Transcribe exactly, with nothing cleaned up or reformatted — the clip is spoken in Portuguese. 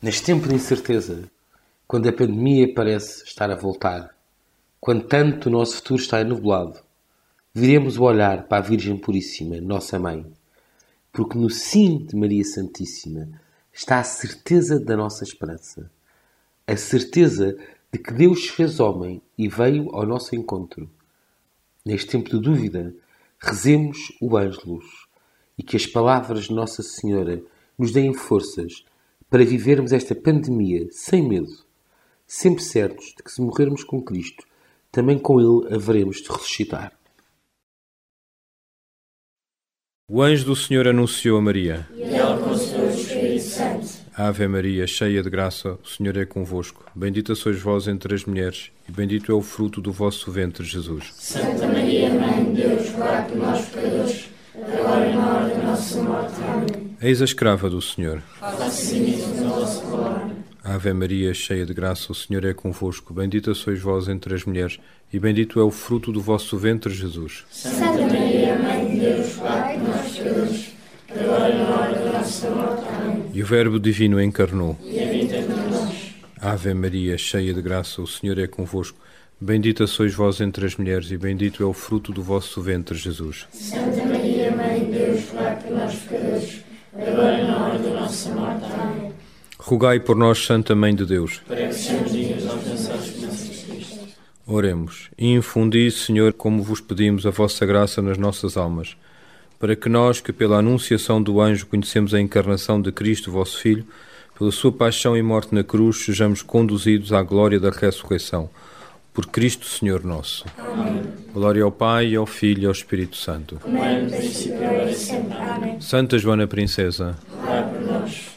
Neste tempo de incerteza, quando a pandemia parece estar a voltar, quando tanto o nosso futuro está enublado, viremos o olhar para a Virgem Puríssima, nossa Mãe, porque no sim de Maria Santíssima está a certeza da nossa esperança, a certeza de que Deus se fez homem e veio ao nosso encontro. Neste tempo de dúvida, rezemos o Ângelus e que as palavras de Nossa Senhora nos deem forças para vivermos esta pandemia sem medo, sempre certos de que se morrermos com Cristo, também com Ele haveremos de ressuscitar. O anjo do Senhor anunciou a Maria. E ela concebeu o Espírito Santo. Ave Maria, cheia de graça, o Senhor é convosco. Bendita sois vós entre as mulheres, e bendito é o fruto do vosso ventre, Jesus. Santa Maria, Mãe de Deus, rogai por nós, pecadores, agora e na hora da nossa morte. Amém. Eis a escrava do Senhor. Faça-se em mim a vossa palavra. Ave Maria, cheia de graça, o Senhor é convosco. Bendita sois vós entre as mulheres, e bendito é o fruto do vosso ventre, Jesus. Santa Maria, Mãe de Deus, rogai por nós, pecadores, agora e na hora da nossa morte. Amém. E o Verbo Divino encarnou. E habita entre nós. Ave Maria, cheia de graça, o Senhor é convosco. Bendita sois vós entre as mulheres, e bendito é o fruto do vosso ventre, Jesus. Santa Maria, Mãe de Deus, rogai por nós, pecadores, agora e na hora da nossa morte. Amém. Rogai por nós, Santa Mãe de Deus. Para que sejamos dignos de alcançar as promessas de Cristo. Oremos. E infundi, Senhor, como vos pedimos, a vossa graça nas nossas almas, para que nós, que pela anunciação do anjo conhecemos a encarnação de Cristo, vosso Filho, pela sua paixão e morte na cruz, sejamos conduzidos à glória da ressurreição. Por Cristo, Senhor nosso. Amém. Glória ao Pai, ao Filho e ao Espírito Santo. Como é no princípio, agora e sempre. Amém. Santa Joana Princesa, Rogai por nós.